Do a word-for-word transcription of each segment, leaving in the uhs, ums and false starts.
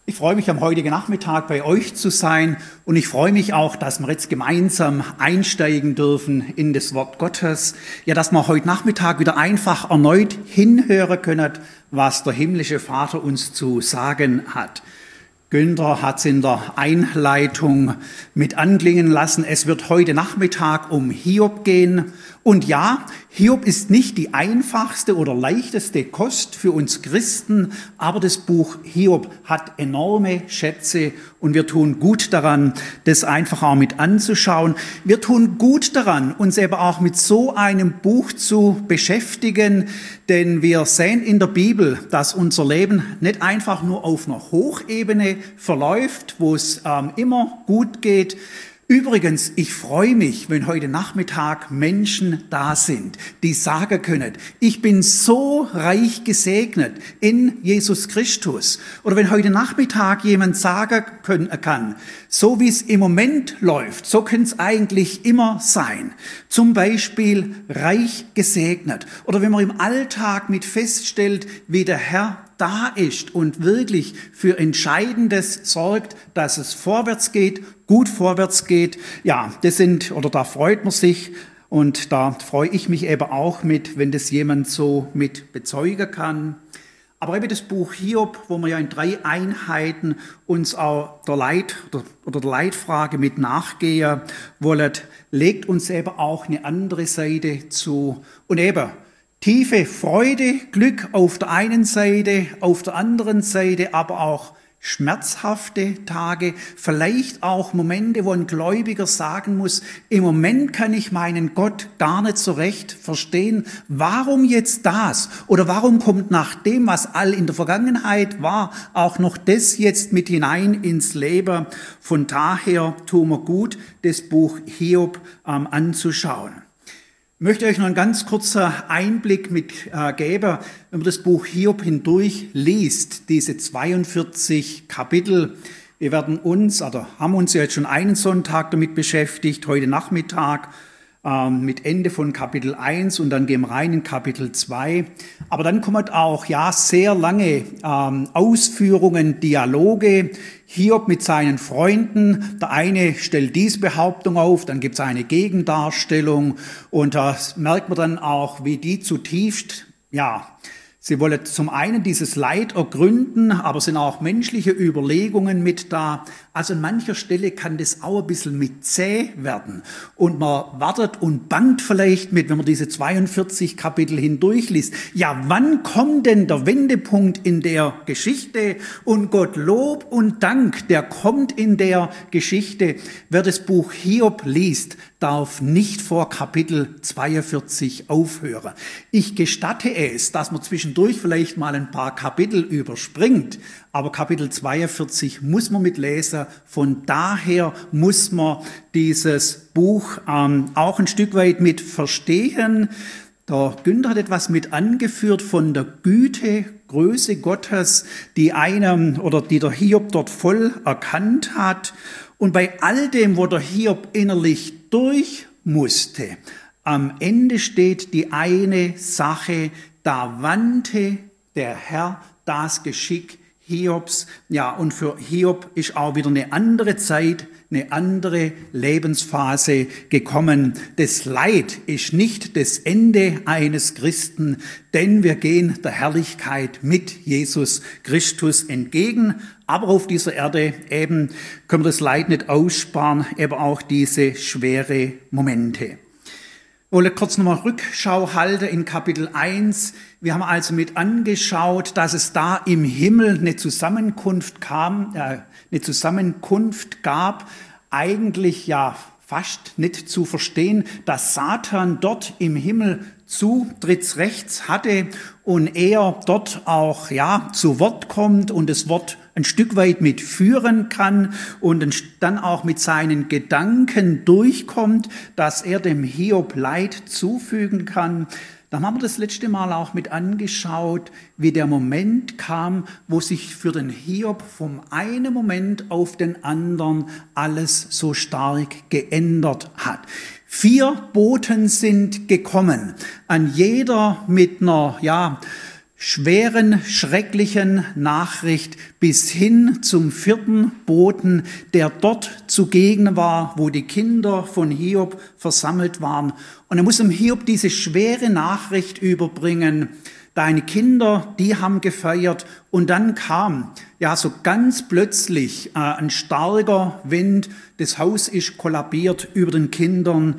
Ich freue mich, am heutigen Nachmittag bei euch zu sein und ich freue mich auch, dass wir jetzt gemeinsam einsteigen dürfen in das Wort Gottes. Ja, dass wir heute Nachmittag wieder einfach erneut hinhören können, was der himmlische Vater uns zu sagen hat. Günther hat es in der Einleitung mit anklingen lassen. Es wird heute Nachmittag um Hiob gehen. Und ja, Hiob ist nicht die einfachste oder leichteste Kost für uns Christen, aber das Buch Hiob hat enorme Schätze und wir tun gut daran, das einfach auch mit anzuschauen. Wir tun gut daran, uns eben auch mit so einem Buch zu beschäftigen, denn wir sehen in der Bibel, dass unser Leben nicht einfach nur auf einer Hochebene verläuft, wo es ähm, immer gut geht. Übrigens, ich freue mich, wenn heute Nachmittag Menschen da sind, die sagen können, ich bin so reich gesegnet in Jesus Christus. Oder wenn heute Nachmittag jemand sagen können, kann, so wie es im Moment läuft, so könnte es eigentlich immer sein. Zum Beispiel reich gesegnet. Oder wenn man im Alltag mit feststellt, wie der Herr da ist und wirklich für Entscheidendes sorgt, dass es vorwärts geht, gut vorwärts geht. Ja, das sind, oder da freut man sich und da freue ich mich eben auch mit, wenn das jemand so mit bezeugen kann. Aber eben das Buch Hiob, wo wir ja in drei Einheiten uns auch der Leit oder, oder der Leitfrage mit nachgehen wollen, legt uns eben auch eine andere Seite zu. Und eben tiefe Freude, Glück auf der einen Seite, auf der anderen Seite aber auch schmerzhafte Tage, vielleicht auch Momente, wo ein Gläubiger sagen muss, im Moment kann ich meinen Gott gar nicht so recht verstehen. Warum jetzt das? Oder warum kommt nach dem, was all in der Vergangenheit war, auch noch das jetzt mit hinein ins Leben? Von daher tun wir gut, das Buch Hiob ähm, anzuschauen. Ich möchte euch noch einen ganz kurzen Einblick mit äh, geben, wenn man das Buch Hiob hindurch liest, diese zweiundvierzig Kapitel. Wir werden uns, oder haben uns ja jetzt schon einen Sonntag damit beschäftigt, heute Nachmittag ähm, mit Ende von Kapitel eins und dann gehen wir rein in Kapitel zwei. Aber dann kommen auch ja sehr lange ähm, Ausführungen, Dialoge, Hiob mit seinen Freunden, der eine stellt diese Behauptung auf, dann gibt es eine Gegendarstellung und da merkt man dann auch, wie die zutiefst, ja, sie wollen zum einen dieses Leid ergründen, aber sind auch menschliche Überlegungen mit da. Also an mancher Stelle kann das auch ein bisschen mit zäh werden. Und man wartet und bangt vielleicht mit, wenn man diese zweiundvierzig Kapitel hindurchliest. Ja, wann kommt denn der Wendepunkt in der Geschichte? Und Gott Lob und Dank, der kommt in der Geschichte. Wer das Buch Hiob liest, darf nicht vor Kapitel zweiundvierzig aufhören. Ich gestatte es, dass man zwischendurch vielleicht mal ein paar Kapitel überspringt, aber Kapitel zweiundvierzig muss man mitlesen. Von daher muss man dieses Buch ähm, auch ein Stück weit mit verstehen. Der Günther hat etwas mit angeführt von der Güte, Größe Gottes, die einem oder die der Hiob dort voll erkannt hat. Und bei all dem, wo der Hiob innerlich durch musste, am Ende steht die eine Sache, da wandte der Herr das Geschick Hiobs. Ja, und für Hiob ist auch wieder eine andere Zeit, eine andere Lebensphase gekommen. Das Leid ist nicht das Ende eines Christen, denn wir gehen der Herrlichkeit mit Jesus Christus entgegen. Aber auf dieser Erde eben können wir das Leid nicht aussparen, eben auch diese schwere Momente. Ich wollte kurz nochmal Rückschau halten in Kapitel eins. Wir haben also mit angeschaut, dass es da im Himmel eine Zusammenkunft kam, äh, eine Zusammenkunft gab, eigentlich ja fast nicht zu verstehen, dass Satan dort im Himmel Zutrittsrechts hatte und er dort auch ja zu Wort kommt und das Wort ein Stück weit mitführen kann und dann auch mit seinen Gedanken durchkommt, dass er dem Hiob Leid zufügen kann. Da haben wir das letzte Mal auch mit angeschaut, wie der Moment kam, wo sich für den Hiob vom einen Moment auf den anderen alles so stark geändert hat. Vier Boten sind gekommen, an jeder mit einer, ja, schweren, schrecklichen Nachricht bis hin zum vierten Boten, der dort zugegen war, wo die Kinder von Hiob versammelt waren. Und er muss dem Hiob diese schwere Nachricht überbringen. Deine Kinder, die haben gefeiert. Und dann kam ja so ganz plötzlich äh, ein starker Wind. Das Haus ist kollabiert, über den Kindern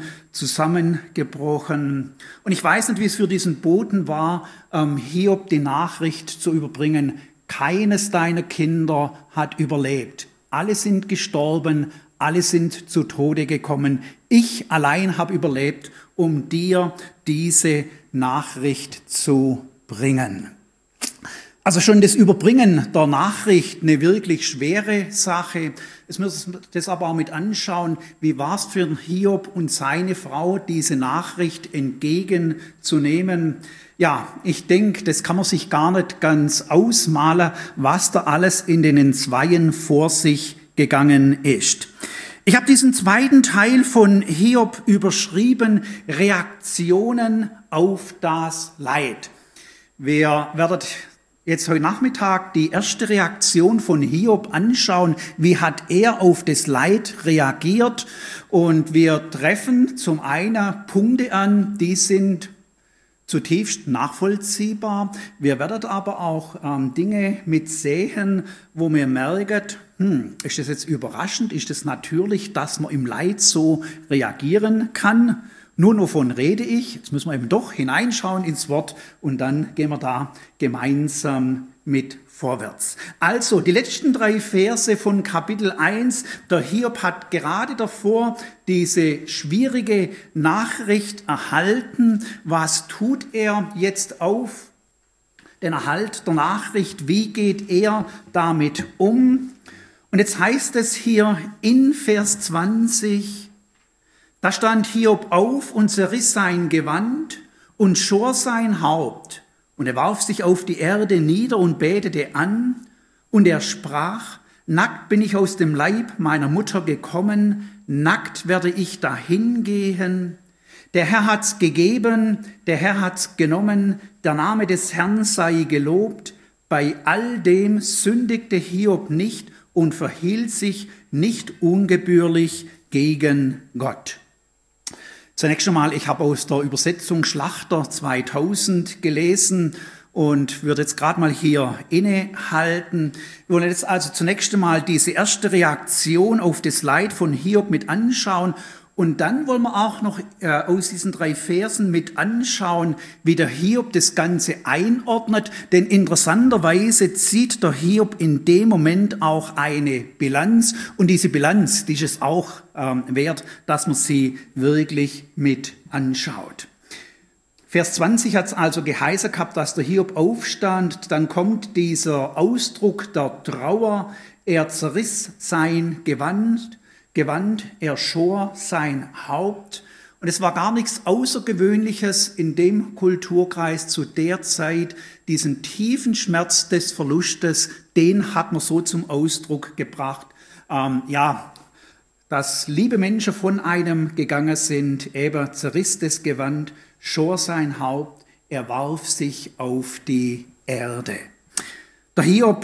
zusammengebrochen. Und ich weiß nicht, wie es für diesen Boten war, ähm, Hiob die Nachricht zu überbringen. Keines deiner Kinder hat überlebt. Alle sind gestorben, alle sind zu Tode gekommen. Ich allein habe überlebt, um dir diese Nachricht zu bringen. Also schon das Überbringen der Nachricht eine wirklich schwere Sache. Jetzt müssen wir das aber auch mit anschauen, wie war es für Hiob und seine Frau, diese Nachricht entgegenzunehmen. Ja, ich denke, das kann man sich gar nicht ganz ausmalen, was da alles in den Zweien vor sich gegangen ist. Ich habe diesen zweiten Teil von Hiob überschrieben, Reaktionen auf das Leid. Wir werden jetzt heute Nachmittag die erste Reaktion von Hiob anschauen. Wie hat er auf das Leid reagiert? Und wir treffen zum einen Punkte an, die sind zutiefst nachvollziehbar. Wir werden aber auch ähm, Dinge mitsehen, wo wir merken, hm, ist das jetzt überraschend? Ist das natürlich, dass man im Leid so reagieren kann? Nur wovon rede ich? Jetzt müssen wir eben doch hineinschauen ins Wort und dann gehen wir da gemeinsam mit vorwärts. Also, die letzten drei Verse von Kapitel eins. Der Hiob hat gerade davor diese schwierige Nachricht erhalten. Was tut er jetzt auf den Erhalt der Nachricht? Wie geht er damit um? Und jetzt heißt es hier in Vers zwanzig, da stand Hiob auf und zerriss sein Gewand und schor sein Haupt. Und er warf sich auf die Erde nieder und betete an. Und er sprach, nackt bin ich aus dem Leib meiner Mutter gekommen, nackt werde ich dahin gehen. Der Herr hat's gegeben, der Herr hat's genommen, der Name des Herrn sei gelobt. Bei all dem sündigte Hiob nicht und verhielt sich nicht ungebührlich gegen Gott. Zunächst einmal, ich habe aus der Übersetzung Schlachter zweitausend gelesen und würde jetzt gerade mal hier innehalten. Wir wollen jetzt also zunächst einmal diese erste Reaktion auf das Leid von Hiob mit anschauen. Und dann wollen wir auch noch äh, aus diesen drei Versen mit anschauen, wie der Hiob das Ganze einordnet. Denn interessanterweise zieht der Hiob in dem Moment auch eine Bilanz. Und diese Bilanz, die ist es auch ähm, wert, dass man sie wirklich mit anschaut. Vers zwanzig hat es also geheißen gehabt, dass der Hiob aufstand. Dann kommt dieser Ausdruck der Trauer. Er zerriss sein Gewand. Gewand, er schor sein Haupt. Und es war gar nichts Außergewöhnliches in dem Kulturkreis zu der Zeit. Diesen tiefen Schmerz des Verlustes, den hat man so zum Ausdruck gebracht. Ähm, ja, dass liebe Menschen von einem gegangen sind, eben zerriss das Gewand, schor sein Haupt, er warf sich auf die Erde. Der Hiob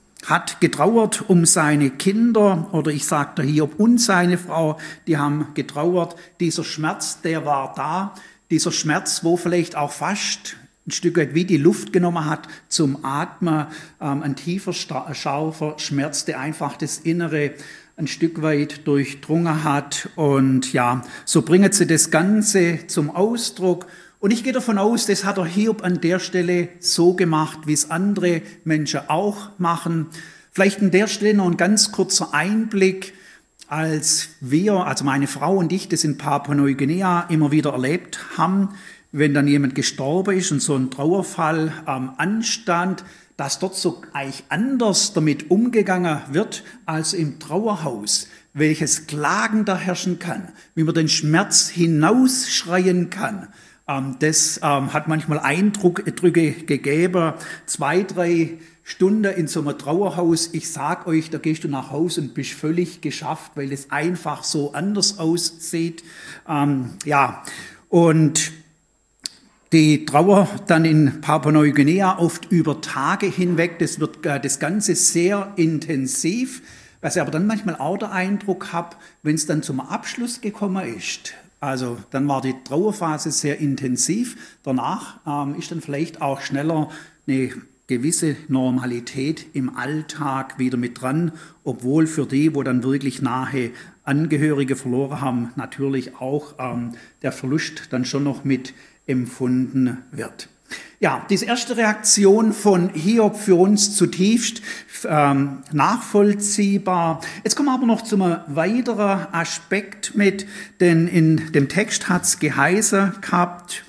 hat getrauert um seine Kinder, oder ich sage der Hiob und seine Frau, die haben getrauert. Dieser Schmerz, der war da. Dieser Schmerz, wo vielleicht auch fast ein Stück weit wie die Luft genommen hat zum Atmen. Ähm, ein tiefer, scharfer Schmerz, der einfach das Innere ein Stück weit durchdrungen hat. Und ja, so bringen sie das Ganze zum Ausdruck. Und ich gehe davon aus, das hat der Hiob an der Stelle so gemacht, wie es andere Menschen auch machen. Vielleicht an der Stelle noch ein ganz kurzer Einblick, als wir, also meine Frau und ich, das in Papua-Neuguinea immer wieder erlebt haben, wenn dann jemand gestorben ist und so ein Trauerfall ähm, anstand, dass dort so eigentlich anders damit umgegangen wird als im Trauerhaus, welches Klagen da herrschen kann, wie man den Schmerz hinausschreien kann. Das ähm, hat manchmal Eindrücke gegeben, zwei, drei Stunden in so einem Trauerhaus. Ich sag euch, da gehst du nach Hause und bist völlig geschafft, weil es einfach so anders aussieht. Ähm, ja, und Die Trauer dann in Papua-Neuguinea oft über Tage hinweg, das wird das Ganze sehr intensiv, was ich aber dann manchmal auch den Eindruck habe, wenn es dann zum Abschluss gekommen ist, also dann war die Trauerphase sehr intensiv, danach ähm, ist dann vielleicht auch schneller eine gewisse Normalität im Alltag wieder mit dran, obwohl für die, wo dann wirklich nahe Angehörige verloren haben, natürlich auch ähm, der Verlust dann schon noch mit empfunden wird. Ja, diese erste Reaktion von Hiob für uns zutiefst ähm, nachvollziehbar. Jetzt kommen wir aber noch zu einem weiteren Aspekt mit, denn in dem Text hat es geheißen gehabt,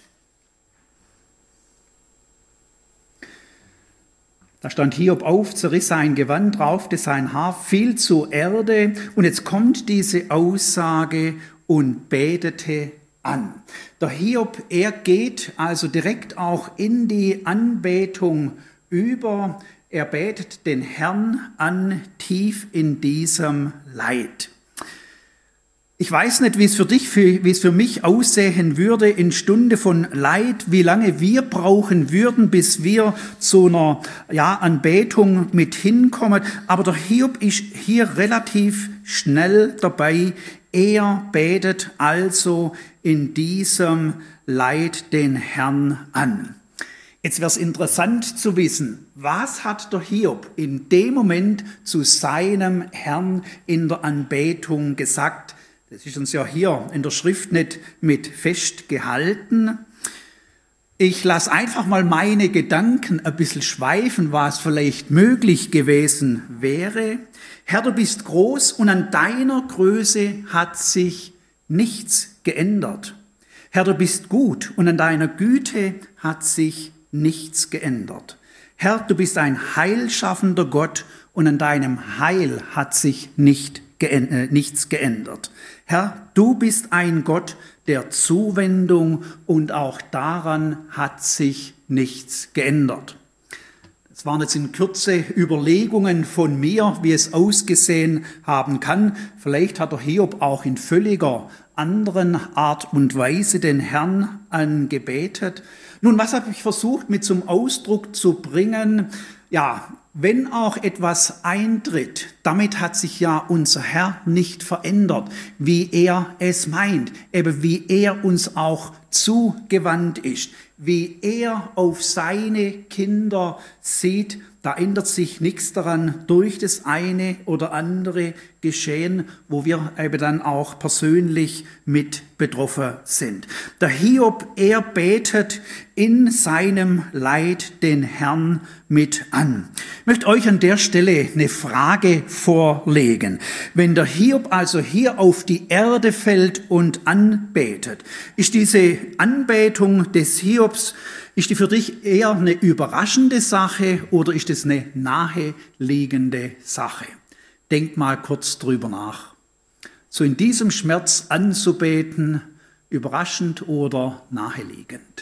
da stand Hiob auf, zerriss sein Gewand, raufte sein Haar, fiel zur Erde und jetzt kommt diese Aussage und betete an. Der Hiob, er geht also direkt auch in die Anbetung über. Er betet den Herrn an, tief in diesem Leid. Ich weiß nicht, wie es für dich, wie es für mich aussehen würde in Stunde von Leid, wie lange wir brauchen würden, bis wir zu einer ja, Anbetung mit hinkommen. Aber der Hiob ist hier relativ schnell dabei. Er betet also in diesem Leid den Herrn an. Jetzt wäre es interessant zu wissen, was hat der Hiob in dem Moment zu seinem Herrn in der Anbetung gesagt? Das ist uns ja hier in der Schrift nicht mit festgehalten. Ich lasse einfach mal meine Gedanken ein bisschen schweifen, was vielleicht möglich gewesen wäre. Herr, du bist groß und an deiner Größe hat sich nichts geändert. Herr, du bist gut und an deiner Güte hat sich nichts geändert. Herr, du bist ein heilschaffender Gott und an deinem Heil hat sich nicht Ge- nichts geändert. Herr, du bist ein Gott der Zuwendung und auch daran hat sich nichts geändert. Das waren jetzt in Kürze Überlegungen von mir, wie es ausgesehen haben kann. Vielleicht hat der Hiob auch in völliger anderen Art und Weise den Herrn angebetet. Nun, was habe ich versucht mit zum Ausdruck zu bringen? Ja, wenn auch etwas eintritt, damit hat sich ja unser Herr nicht verändert, wie er es meint, eben wie er uns auch zugewandt ist, wie er auf seine Kinder sieht, da ändert sich nichts daran durch das eine oder andere Geschehen, wo wir eben dann auch persönlich mit betroffen sind. Der Hiob, er betet in seinem Leid den Herrn mit an. Ich möchte euch an der Stelle eine Frage vorlegen. Wenn der Hiob also hier auf die Erde fällt und anbetet, ist diese Anbetung des Hiobs, ist die für dich eher eine überraschende Sache oder ist es eine naheliegende Sache? Denk mal kurz drüber nach. So in diesem Schmerz anzubeten, überraschend oder naheliegend?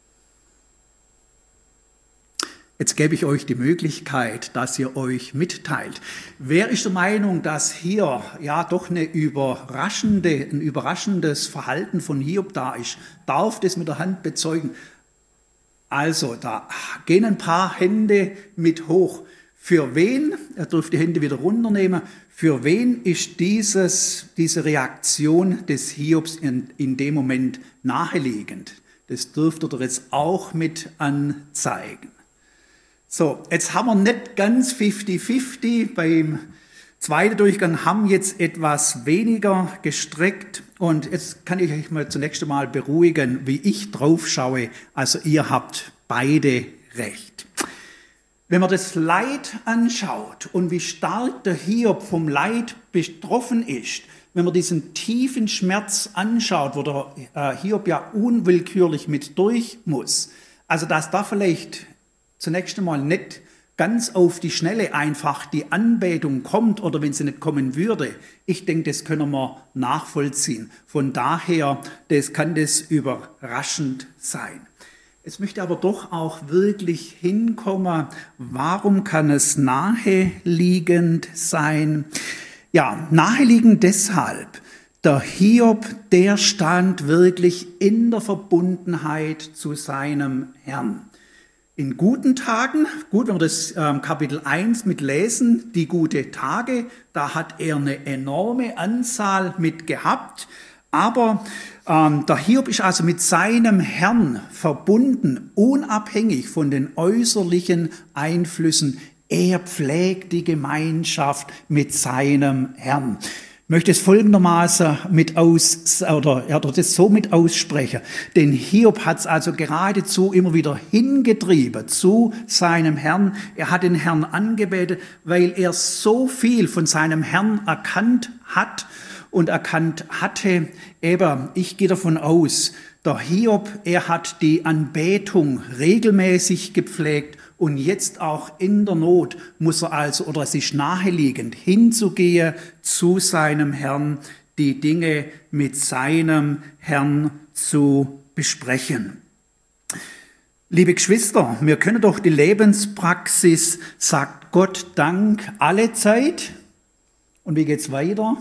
Jetzt gebe ich euch die Möglichkeit, dass ihr euch mitteilt. Wer ist der Meinung, dass hier ja doch eine überraschende, ein überraschendes Verhalten von Hiob da ist? Darf das mit der Hand bezeugen? Also, da gehen ein paar Hände mit hoch. Für wen, er dürft die Hände wieder runternehmen, für wen ist dieses, diese Reaktion des Hiobs in, in dem Moment naheliegend? Das dürft ihr jetzt auch mit anzeigen. So, jetzt haben wir nicht ganz fünfzig fünfzig. Beim zweiten Durchgang haben jetzt etwas weniger gestreckt. Und jetzt kann ich euch mal zunächst einmal beruhigen, wie ich drauf schaue. Also ihr habt beide recht. Wenn man das Leid anschaut und wie stark der Hiob vom Leid betroffen ist, wenn man diesen tiefen Schmerz anschaut, wo der äh, Hiob ja unwillkürlich mit durch muss, also dass da vielleicht zunächst einmal nicht ganz auf die Schnelle einfach die Anbetung kommt oder wenn sie nicht kommen würde, ich denke, das können wir nachvollziehen. Von daher, das kann das überraschend sein. Es möchte aber doch auch wirklich hinkommen, warum kann es naheliegend sein? Ja, naheliegend deshalb, Der Hiob, der stand wirklich in der Verbundenheit zu seinem Herrn. In guten Tagen, gut, wenn wir das ähm, Kapitel eins mit lesen, die gute Tage, da hat er eine enorme Anzahl mit gehabt. Aber ähm, der Hiob ist also mit seinem Herrn verbunden, unabhängig von den äußerlichen Einflüssen. Er pflegt die Gemeinschaft mit seinem Herrn. Ich möchte es folgendermaßen mit aus, oder, ja, oder das so mit aussprechen. Denn Hiob hat es also geradezu immer wieder hingetrieben zu seinem Herrn. Er hat den Herrn angebetet, weil er so viel von seinem Herrn erkannt hat und erkannt hatte. Eben, ich gehe davon aus, der Hiob, er hat die Anbetung regelmäßig gepflegt. Und jetzt auch in der Not muss er also, oder es ist naheliegend, hinzugehen zu seinem Herrn, die Dinge mit seinem Herrn zu besprechen. Liebe Geschwister, wir können doch die Lebenspraxis, sagt Gott Dank alle Zeit. Und wie geht's weiter?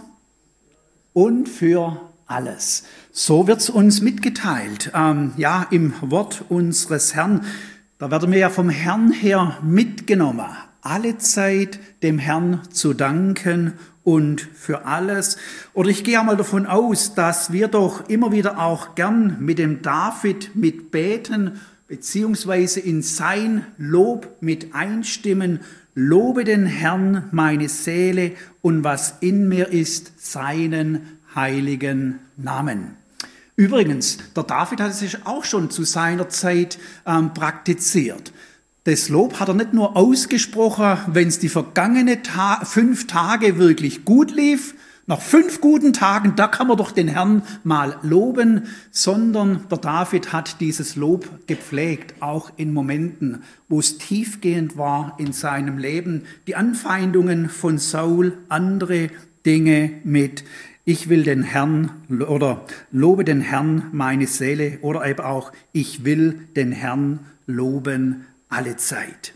Und für alles. So wird's uns mitgeteilt, ähm, ja, im Wort unseres Herrn. Da werden wir ja vom Herrn her mitgenommen, alle Zeit dem Herrn zu danken und für alles. Oder ich gehe einmal davon aus, dass wir doch immer wieder auch gern mit dem David mitbeten, beziehungsweise in sein Lob mit einstimmen. Lobe den Herrn, meine Seele, und was in mir ist, seinen heiligen Namen. Übrigens, der David hat es sich auch schon zu seiner Zeit ähm, praktiziert. Das Lob hat er nicht nur ausgesprochen, wenn es die vergangenen Ta- fünf Tage wirklich gut lief, nach fünf guten Tagen, da kann man doch den Herrn mal loben, sondern der David hat dieses Lob gepflegt, auch in Momenten, wo es tiefgehend war in seinem Leben, die Anfeindungen von Saul, andere Dinge mit. Ich will den Herrn oder lobe den Herrn meine Seele oder eben auch ich will den Herrn loben alle Zeit.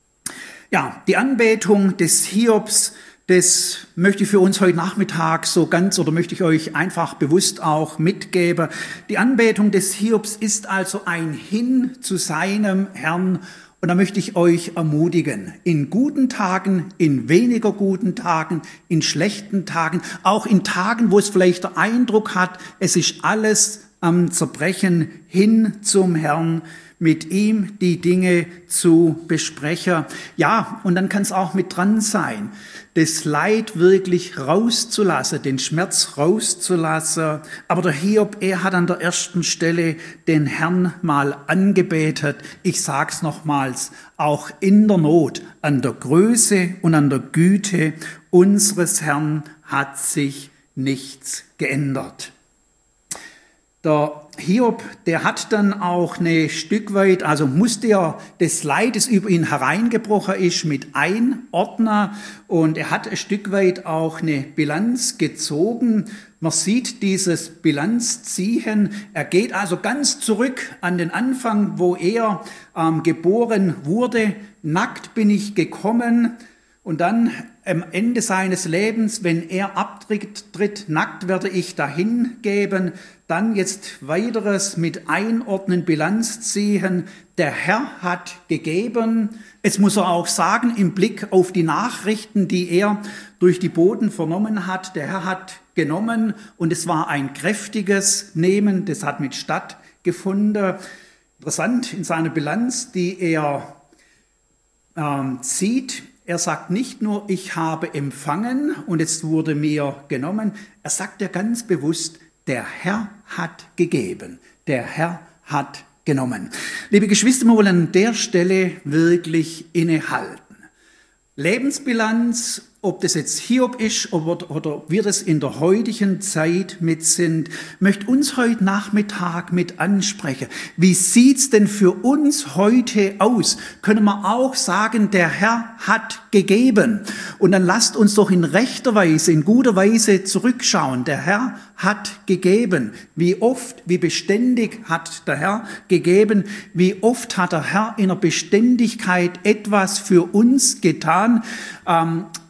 Ja, die Anbetung des Hiobs, das möchte ich für uns heute Nachmittag so ganz oder möchte ich euch einfach bewusst auch mitgeben. Die Anbetung des Hiobs ist also ein Hin zu seinem Herrn. Und da möchte ich euch ermutigen, in guten Tagen, in weniger guten Tagen, in schlechten Tagen, auch in Tagen, wo es vielleicht der Eindruck hat, es ist alles am Zerbrechen, hin zum Herrn, mit ihm die Dinge zu besprechen. Ja, und dann kann es auch mit dran sein, das Leid wirklich rauszulassen, den Schmerz rauszulassen. Aber der Hiob, er hat an der ersten Stelle den Herrn mal angebetet. Ich sag's nochmals, auch in der Not, an der Größe und an der Güte unseres Herrn hat sich nichts geändert. Der Hiob, der hat dann auch ein Stück weit, also musste er das Leid, das über ihn hereingebrochen ist, mit einordnen. Und er hat ein Stück weit auch eine Bilanz gezogen. Man sieht dieses Bilanzziehen. Er geht also ganz zurück an den Anfang, wo er ähm, geboren wurde. Nackt bin ich gekommen. Und dann am Ende seines Lebens, wenn er abtritt, tritt, nackt werde ich dahin geben. Dann jetzt weiteres mit einordnen, Bilanz ziehen. Der Herr hat gegeben. Es muss er auch sagen, im Blick auf die Nachrichten, die er durch die Boten vernommen hat. Der Herr hat genommen und es war ein kräftiges Nehmen. Das hat mit stattgefunden. Interessant in seiner Bilanz, die er ähm, zieht. Er sagt nicht nur, ich habe empfangen und es wurde mir genommen. Er sagt ja ganz bewusst, der Herr hat gegeben. Der Herr hat genommen. Liebe Geschwister, wir wollen an der Stelle wirklich innehalten. Lebensbilanz, ob das jetzt Hiob ist oder, oder wir das in der heutigen Zeit mit sind, möchte uns heute Nachmittag mit ansprechen. Wie sieht's denn für uns heute aus? Können wir auch sagen, der Herr hat gegeben. Und dann lasst uns doch in rechter Weise, in guter Weise zurückschauen. Der Herr hat gegeben. Wie oft, wie beständig hat der Herr gegeben? Wie oft hat der Herr in der Beständigkeit etwas für uns getan? Ähm,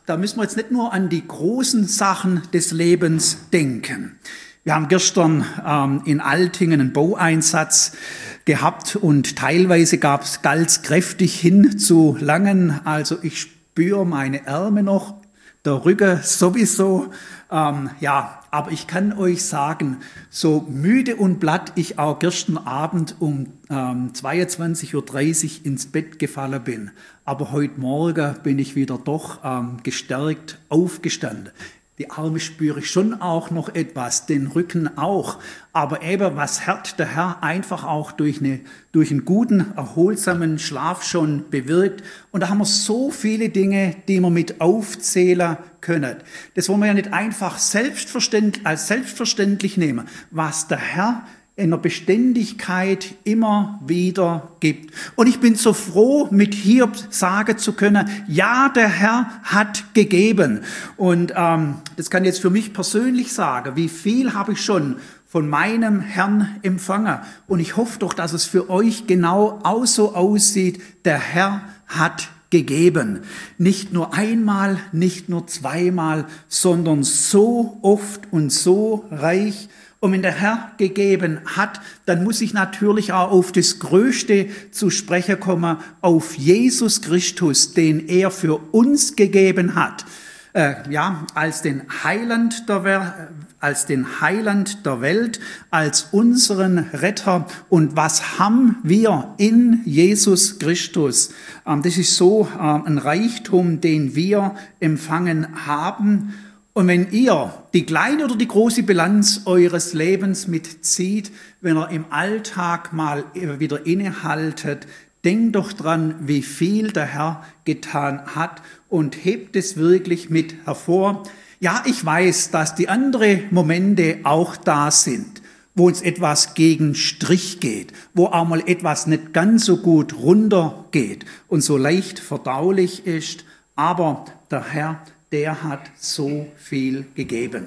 da müssen wir jetzt nicht nur an die großen Sachen des Lebens denken. Wir haben gestern ähm, in Altingen einen Baueinsatz gehabt und teilweise gab es ganz kräftig hin zu langen. Also ich spüre meine Ärmel noch, der Rücken sowieso. Ähm, ja, aber ich kann euch sagen, so müde und platt ich auch gestern Abend um ähm, zweiundzwanzig Uhr dreißig ins Bett gefallen bin. Aber heute Morgen bin ich wieder doch ähm, gestärkt aufgestanden. Die Arme spüre ich schon auch noch etwas, den Rücken auch. Aber eben, was hat der Herr einfach auch durch, eine, durch einen guten, erholsamen Schlaf schon bewirkt. Und da haben wir so viele Dinge, die wir mit aufzählen können. Das wollen wir ja nicht einfach selbstverständlich, als selbstverständlich nehmen, was der Herr in der Beständigkeit immer wieder gibt. Und ich bin so froh, mit Hiob sagen zu können, ja, der Herr hat gegeben. Und ähm, das kann ich jetzt für mich persönlich sagen, wie viel habe ich schon von meinem Herrn empfangen. Und ich hoffe doch, dass es für euch genau auch so aussieht, der Herr hat gegeben. Nicht nur einmal, nicht nur zweimal, sondern so oft und so reich. Und wenn der Herr gegeben hat, dann muss ich natürlich auch auf das Größte zu sprechen kommen, auf Jesus Christus, den er für uns gegeben hat. Äh, ja, als den Heiland der, als den Heiland der Welt, als unseren Retter. Und was haben wir in Jesus Christus? Ähm, das ist so äh, ein Reichtum, den wir empfangen haben. Und wenn ihr die kleine oder die große Bilanz eures Lebens mitzieht, wenn ihr im Alltag mal wieder innehaltet, denkt doch dran, wie viel der Herr getan hat und hebt es wirklich mit hervor. Ja, ich weiß, dass die anderen Momente auch da sind, wo uns etwas gegen Strich geht, wo auch mal etwas nicht ganz so gut runtergeht und so leicht verdaulich ist, aber der Herr, der hat so viel gegeben.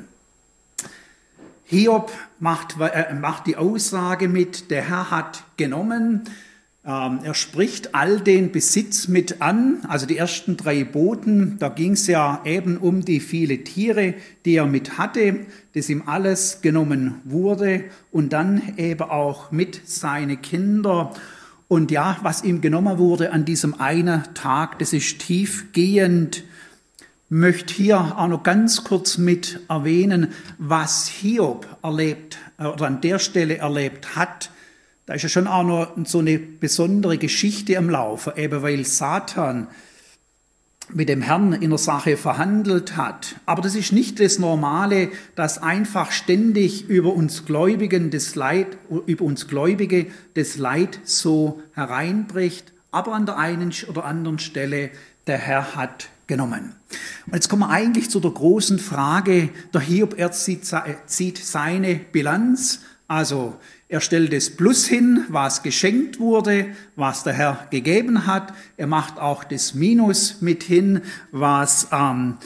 Hiob macht, äh, macht die Aussage mit, der Herr hat genommen. Ähm, er spricht all den Besitz mit an. Also die ersten drei Boten, da ging es ja eben um die viele Tiere, die er mit hatte, dass ihm alles genommen wurde. Und dann eben auch mit seine Kinder. Und ja, was ihm genommen wurde an diesem einen Tag, das ist tiefgehend. Möchte hier auch noch ganz kurz mit erwähnen, was Hiob erlebt oder an der Stelle erlebt hat. Da ist ja schon auch noch so eine besondere Geschichte am Laufe, eben weil Satan mit dem Herrn in der Sache verhandelt hat. Aber das ist nicht das Normale, dass einfach ständig über uns Gläubigen das Leid, über uns Gläubige das Leid so hereinbricht. Aber an der einen oder anderen Stelle, der Herr hat genommen. Und jetzt kommen wir eigentlich zu der großen Frage, der Hiob, er zieht, zieht seine Bilanz, also er stellt das Plus hin, was geschenkt wurde, was der Herr gegeben hat. Er macht auch das Minus mit hin, was ähm,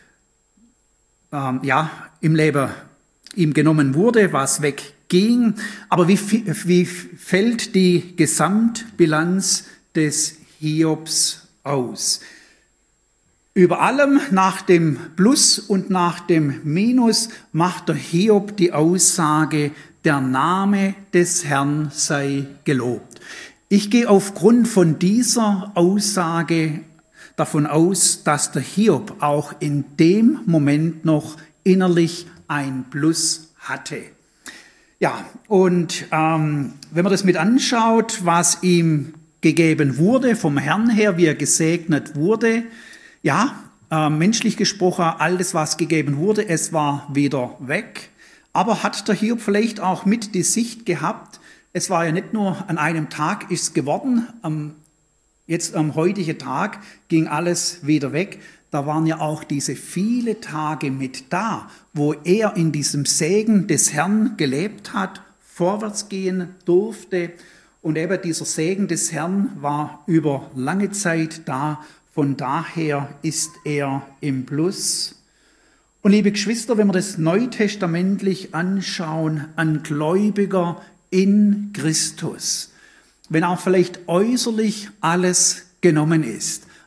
ähm, ja, im Leben ihm genommen wurde, was wegging. Aber wie, wie fällt die Gesamtbilanz des Hiobs aus? Über allem nach dem Plus und nach dem Minus macht der Hiob die Aussage, der Name des Herrn sei gelobt. Ich gehe aufgrund von dieser Aussage davon aus, dass der Hiob auch in dem Moment noch innerlich ein Plus hatte. Ja, und ähm, wenn man das mit anschaut, was ihm gegeben wurde, vom Herrn her, wie er gesegnet wurde, ja, äh, menschlich gesprochen, alles, was gegeben wurde, es war wieder weg. Aber hat der Hiob vielleicht auch mit die Sicht gehabt, es war ja nicht nur an einem Tag ist geworden, am, jetzt am heutigen Tag ging alles wieder weg. Da waren ja auch diese viele Tage mit da, wo er in diesem Segen des Herrn gelebt hat, vorwärts gehen durfte. Und eben dieser Segen des Herrn war über lange Zeit da. Von daher ist er im Plus. Und liebe Geschwister, wenn wir das neutestamentlich anschauen, ein Gläubiger in Christus, wenn auch vielleicht äußerlich alles genommen ist,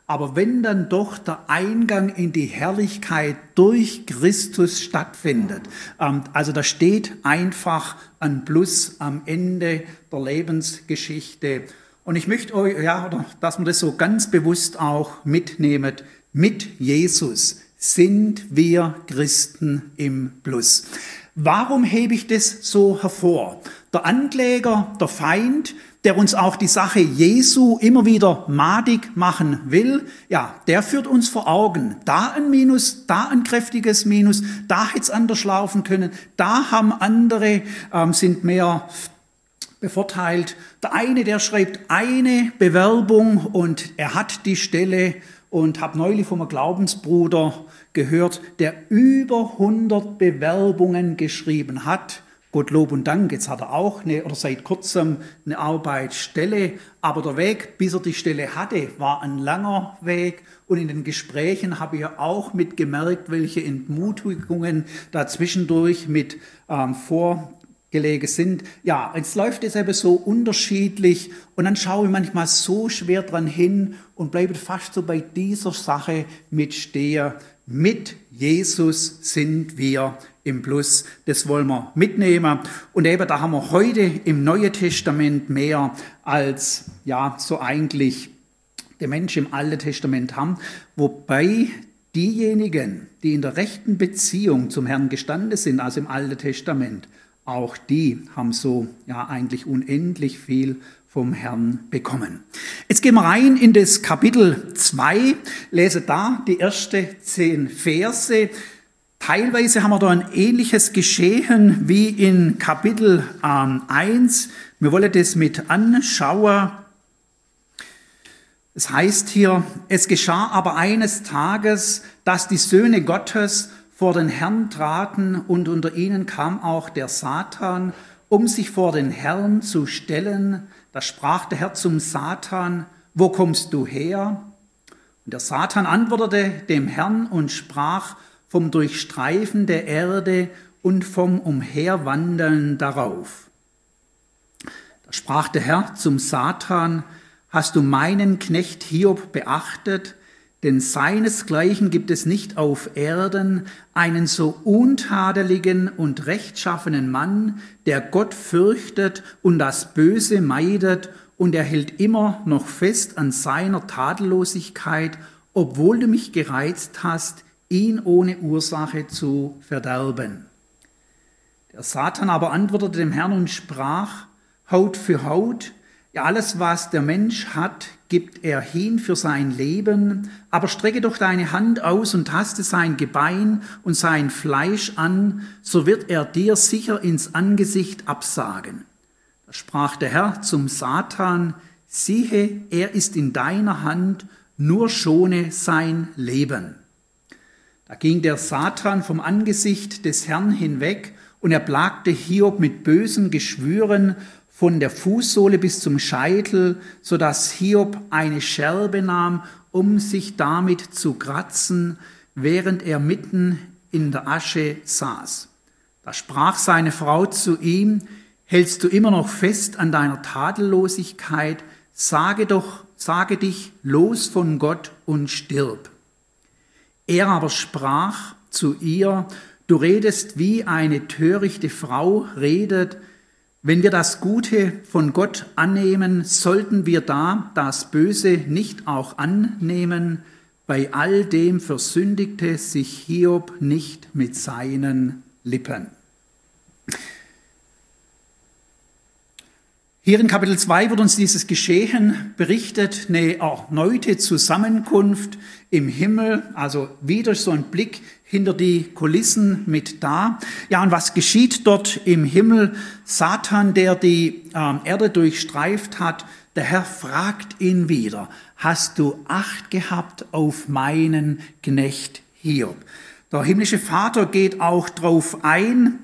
aber wenn dann doch der Eingang in die Herrlichkeit durch Christus stattfindet. Also da steht einfach ein Plus am Ende der Lebensgeschichte. Und ich möchte euch, ja, dass man das so ganz bewusst auch mitnehmt, mit Jesus sind wir Christen im Plus. Warum hebe ich das so hervor? Der Ankläger, der Feind, der uns auch die Sache Jesu immer wieder madig machen will, ja, der führt uns vor Augen. Da ein Minus, da ein kräftiges Minus, da hätte es anders laufen können, da haben andere, ähm, sind mehr bevorteilt. Der eine, der schreibt eine Bewerbung und er hat die Stelle und habe neulich von einem Glaubensbruder gehört, der über hundert Bewerbungen geschrieben hat. Gott Lob und Dank, jetzt hat er auch eine, oder seit kurzem eine Arbeitsstelle, aber der Weg, bis er die Stelle hatte, war ein langer Weg und in den Gesprächen habe ich ja auch mitgemerkt, welche Entmutigungen da zwischendurch mit ähm, vorgelegen sind. Ja, jetzt läuft es eben so unterschiedlich und dann schaue ich manchmal so schwer dran hin und bleibe fast so bei dieser Sache mitstehen. Mit Jesus sind wir im Plus. Das wollen wir mitnehmen. Und eben da haben wir heute im Neuen Testament mehr als ja so eigentlich die Menschen im Alten Testament haben. Wobei diejenigen, die in der rechten Beziehung zum Herrn gestanden sind, also im Alten Testament, auch die haben so ja eigentlich unendlich viel vom Herrn bekommen. Jetzt gehen wir rein in das Kapitel zwei, lese da die ersten zehn Verse. Teilweise haben wir da ein ähnliches Geschehen wie in Kapitel ähm, eins. Wir wollen das mit anschauen. Es heißt hier, es geschah aber eines Tages, dass die Söhne Gottes vor den Herrn traten und unter ihnen kam auch der Satan, um sich vor den Herrn zu stellen. Da sprach der Herr zum Satan, wo kommst du her? Und der Satan antwortete dem Herrn und sprach vom Durchstreifen der Erde und vom Umherwandeln darauf. Da sprach der Herr zum Satan, hast du meinen Knecht Hiob beachtet? Denn seinesgleichen gibt es nicht auf Erden einen so untadeligen und rechtschaffenen Mann, der Gott fürchtet und das Böse meidet, und er hält immer noch fest an seiner Tadellosigkeit, obwohl du mich gereizt hast, ihn ohne Ursache zu verderben. Der Satan aber antwortete dem Herrn und sprach, Haut für Haut, ja alles, was der Mensch hat, gibt er hin für sein Leben, aber strecke doch deine Hand aus und taste sein Gebein und sein Fleisch an, so wird er dir sicher ins Angesicht absagen. Da sprach der Herr zum Satan, siehe, er ist in deiner Hand, nur schone sein Leben. Da ging der Satan vom Angesicht des Herrn hinweg und er plagte Hiob mit bösen Geschwüren von der Fußsohle bis zum Scheitel, so dass Hiob eine Scherbe nahm, um sich damit zu kratzen, während er mitten in der Asche saß. Da sprach seine Frau zu ihm, hältst du immer noch fest an deiner Tadellosigkeit? Sage doch, sage dich los von Gott und stirb. Er aber sprach zu ihr, du redest wie eine törichte Frau redet. Wenn wir das Gute von Gott annehmen, sollten wir da das Böse nicht auch annehmen? Bei all dem versündigte sich Hiob nicht mit seinen Lippen. Hier in Kapitel zwei wird uns dieses Geschehen berichtet, eine erneute Zusammenkunft im Himmel, also wieder so ein Blick hinter die Kulissen mit da. Ja, und was geschieht dort im Himmel? Satan, der die ähm, Erde durchstreift hat, der Herr fragt ihn wieder, hast du Acht gehabt auf meinen Knecht Hiob? Der himmlische Vater geht auch drauf ein,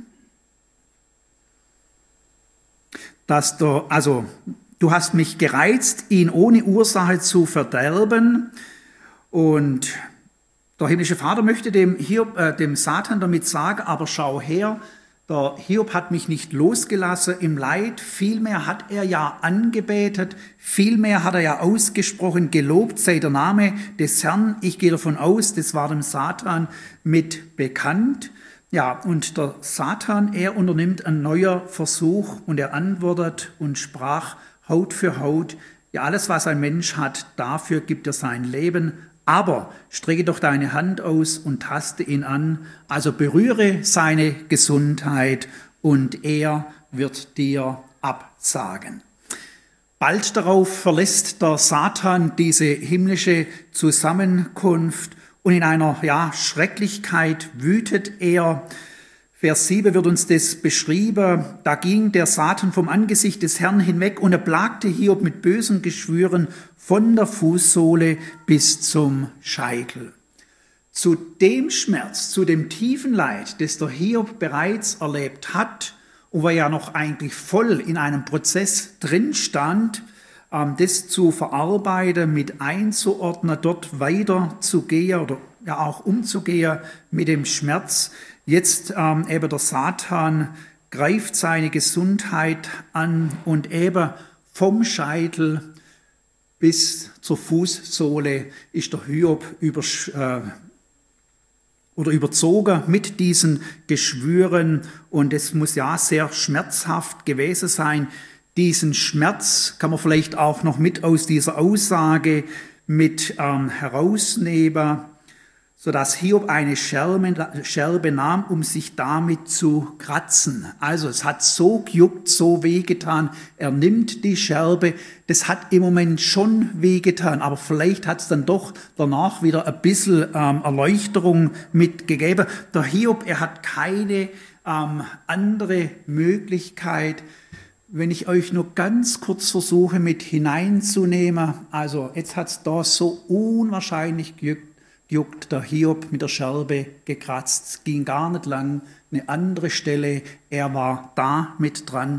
dass du, also, du hast mich gereizt, ihn ohne Ursache zu verderben. Und der himmlische Vater möchte dem, Hiob, äh, dem Satan damit sagen, aber schau her, Der Hiob hat mich nicht losgelassen im Leid, vielmehr hat er ja angebetet, vielmehr hat er ja ausgesprochen, gelobt sei der Name des Herrn. Ich gehe davon aus, das war dem Satan mit bekannt. Ja, und der Satan, er unternimmt ein neuer Versuch und er antwortet und sprach Haut für Haut. Ja, alles, was ein Mensch hat, dafür gibt er sein Leben. Aber strecke doch deine Hand aus und taste ihn an, also berühre seine Gesundheit und er wird dir absagen. Bald darauf verlässt der Satan diese himmlische Zusammenkunft und in einer ja, Schrecklichkeit wütet er. Vers sieben wird uns das beschrieben. Da ging der Satan vom Angesicht des Herrn hinweg und er plagte Hiob mit bösen Geschwüren von der Fußsohle bis zum Scheitel. Zu dem Schmerz, zu dem tiefen Leid, das der Hiob bereits erlebt hat und wo er ja noch eigentlich voll in einem Prozess drin stand, das zu verarbeiten, mit einzuordnen, dort weiterzugehen oder ja auch umzugehen mit dem Schmerz. Jetzt ähm, eben der Satan greift seine Gesundheit an und eben vom Scheitel bis zur Fußsohle ist der Hiob über, äh, oder überzogen mit diesen Geschwüren und es muss ja sehr schmerzhaft gewesen sein. Diesen Schmerz kann man vielleicht auch noch mit aus dieser Aussage mit ähm, herausnehmen, sodass Hiob eine Scherbe, Scherbe nahm, um sich damit zu kratzen. Also es hat so gejuckt, so wehgetan. Er nimmt die Scherbe. Das hat im Moment schon wehgetan, aber vielleicht hat es dann doch danach wieder ein bisschen ähm, Erleuchterung mitgegeben. Der Hiob, er hat keine ähm, andere Möglichkeit. Wenn ich euch nur ganz kurz versuche mit hineinzunehmen, also jetzt hat es da so unwahrscheinlich gejuckt, juckt der Hiob mit der Scherbe gekratzt. Es ging gar nicht lang, eine andere Stelle, er war da mit dran.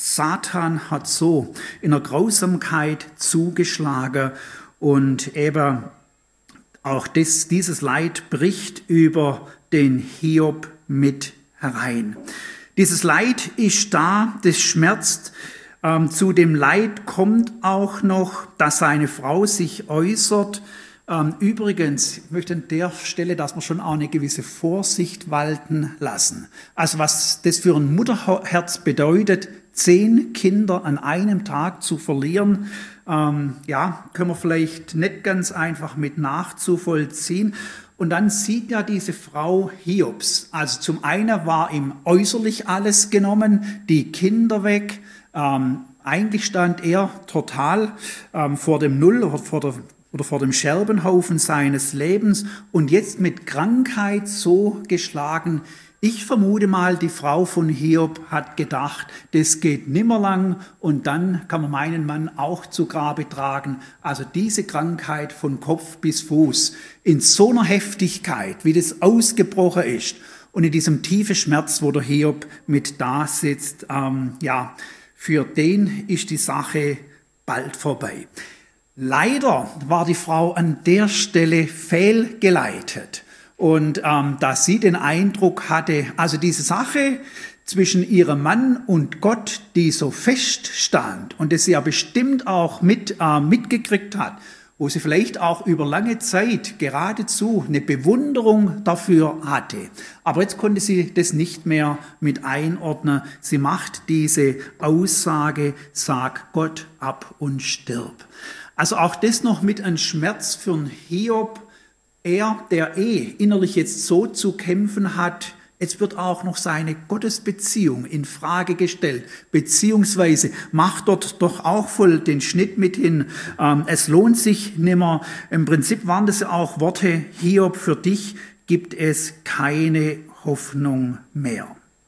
Satan hat so in der Grausamkeit zugeschlagen und eben auch das, dieses Leid bricht über den Hiob mit herein. Dieses Leid ist da, das schmerzt. Ähm, zu dem Leid kommt auch noch, dass seine Frau sich äußert. Ähm, übrigens, ich möchte an der Stelle, dass wir schon auch eine gewisse Vorsicht walten lassen. Also was das für ein Mutterherz bedeutet, zehn Kinder an einem Tag zu verlieren, ähm, ja, können wir vielleicht nicht ganz einfach mit nachzuvollziehen. Und dann sieht ja diese Frau Hiobs, also zum einen war ihm äußerlich alles genommen, die Kinder weg, ähm, eigentlich stand er total ähm, vor dem Null oder vor, der, oder vor dem Scherbenhaufen seines Lebens und jetzt mit Krankheit so geschlagen. Ich vermute mal, die Frau von Hiob hat gedacht, das geht nimmer lang und dann kann man meinen Mann auch zu Grabe tragen. Also diese Krankheit von Kopf bis Fuß in so einer Heftigkeit, wie das ausgebrochen ist und in diesem tiefen Schmerz, wo der Hiob mit da sitzt, ähm, ja, für den ist die Sache bald vorbei. Leider war die Frau an der Stelle fehlgeleitet. Und ähm, dass sie den Eindruck hatte, also diese Sache zwischen ihrem Mann und Gott, die so feststand und das sie ja bestimmt auch mit, äh, mitgekriegt hat, wo sie vielleicht auch über lange Zeit geradezu eine Bewunderung dafür hatte. Aber jetzt konnte sie das nicht mehr mit einordnen. Sie macht diese Aussage, sag Gott ab und stirb. Also auch das noch mit einem Schmerz für einen Hiob. Er, der eh innerlich jetzt so zu kämpfen hat, jetzt wird auch noch seine Gottesbeziehung in Frage gestellt, beziehungsweise macht dort doch auch voll den Schnitt mit hin. Ähm, es lohnt sich nimmer. Im Prinzip waren das auch Worte, Hiob, für dich gibt es keine Hoffnung mehr.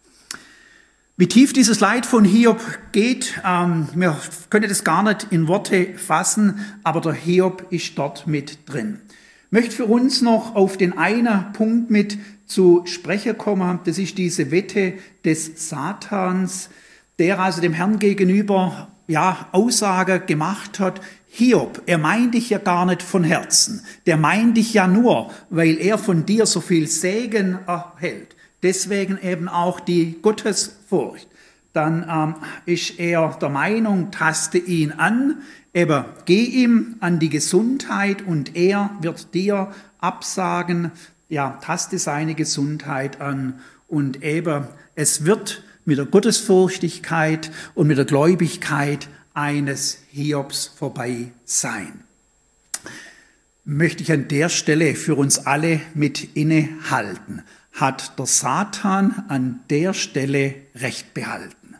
Wie tief dieses Leid von Hiob geht, ähm, wir können das gar nicht in Worte fassen, aber der Hiob ist dort mit drin. Ich möchte für uns noch auf den einen Punkt mit zu sprechen kommen. Das ist diese Wette des Satans, der also dem Herrn gegenüber ja Aussage gemacht hat. Hiob, er meint dich ja gar nicht von Herzen. Der meint dich ja nur, weil er von dir so viel Segen erhält. deswegen eben auch die Gottesfurcht. Dann ähm, ist er der Meinung, taste ihn an, eben geh ihm an die Gesundheit und er wird dir absagen, ja, taste seine Gesundheit an und eben es wird mit der Gottesfurchtigkeit und mit der Gläubigkeit eines Hiobs vorbei sein. Möchte ich an der Stelle für uns alle mit innehalten. Hat der Satan an der Stelle Recht behalten?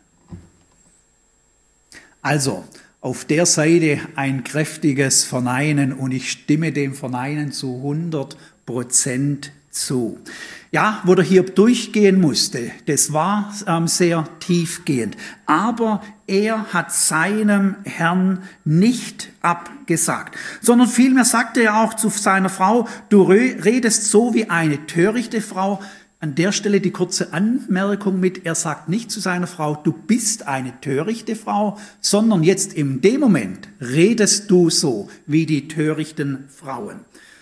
Also, auf der Seite ein kräftiges Verneinen und ich stimme dem Verneinen zu hundert Prozent zu. Ja, wo der Hiob durchgehen musste, das war ähm, sehr tiefgehend. Aber er hat seinem Herrn nicht abgesagt, sondern vielmehr sagte er auch zu seiner Frau, du redest so wie eine törichte Frau. An der Stelle die kurze Anmerkung mit, er sagt nicht zu seiner Frau, du bist eine törichte Frau, sondern jetzt in dem Moment redest du so wie die törichten Frauen.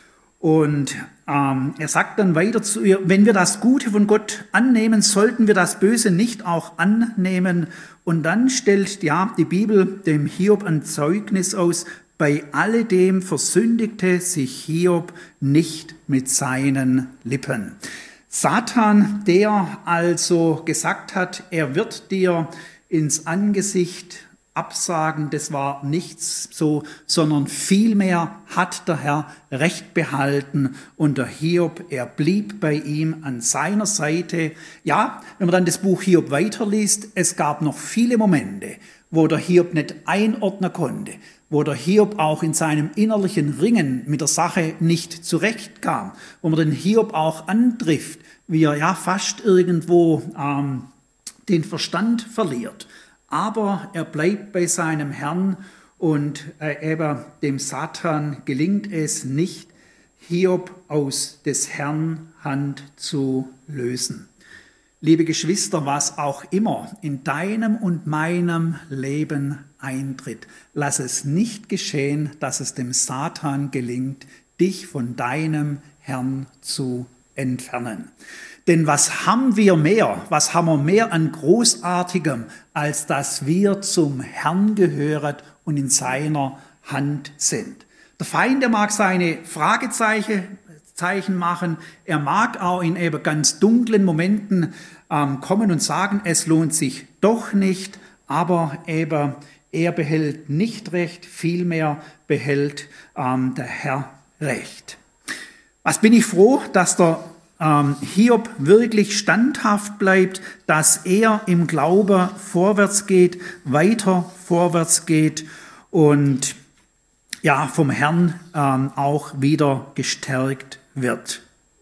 Und ähm, er sagt dann weiter zu ihr, wenn wir das Gute von Gott annehmen, sollten wir das Böse nicht auch annehmen. Und dann stellt ja die Bibel dem Hiob ein Zeugnis aus, bei alledem versündigte sich Hiob nicht mit seinen Lippen. Satan, der also gesagt hat, er wird dir ins Angesicht absagen, das war nichts so, sondern vielmehr hat der Herr Recht behalten und der Hiob, er blieb bei ihm an seiner Seite. Ja, wenn man dann das Buch Hiob weiterliest, es gab noch viele Momente, wo der Hiob nicht einordnen konnte, wo der Hiob auch in seinem innerlichen Ringen mit der Sache nicht zurechtkam, wo man den Hiob auch antrifft, wie er ja fast irgendwo ähm, den Verstand verliert. Aber er bleibt bei seinem Herrn und äh, eben dem Satan gelingt es nicht, Hiob aus des Herrn Hand zu lösen. Liebe Geschwister, was auch immer in deinem und meinem Leben eintritt, lass es nicht geschehen, dass es dem Satan gelingt, dich von deinem Herrn zu entfernen. Denn was haben wir mehr, was haben wir mehr an Großartigem, als dass wir zum Herrn gehören und in seiner Hand sind. Der Feind, der mag seine Fragezeichen Zeichen machen, er mag auch in eben ganz dunklen Momenten ähm, kommen und sagen, es lohnt sich doch nicht, aber eben er behält nicht Recht, vielmehr behält ähm, der Herr Recht. Was bin ich froh, dass der Hiob wirklich standhaft bleibt, dass er im Glaube vorwärts geht, weiter vorwärts geht und ja, vom Herrn ähm, auch wieder gestärkt wird.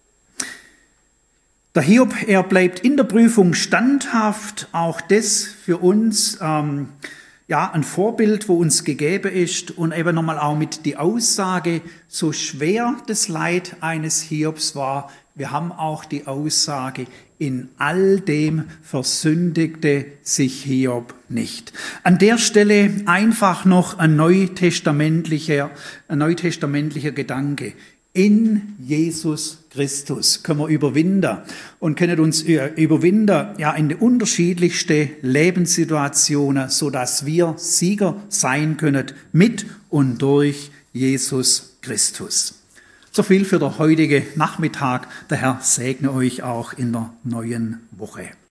Der Hiob, er bleibt in der Prüfung standhaft, auch das für uns ähm, ja, ein Vorbild, wo uns gegeben ist und eben nochmal auch mit die Aussage, so schwer das Leid eines Hiobs war, wir haben auch die Aussage, in all dem versündigte sich Hiob nicht. An der Stelle einfach noch ein neutestamentlicher, ein neutestamentlicher Gedanke. In Jesus Christus können wir überwinden und können uns überwinden, ja, in die unterschiedlichsten Lebenssituationen, so dass wir Sieger sein können mit und durch Jesus Christus. So viel für den heutigen Nachmittag. Der Herr segne euch auch in der neuen Woche.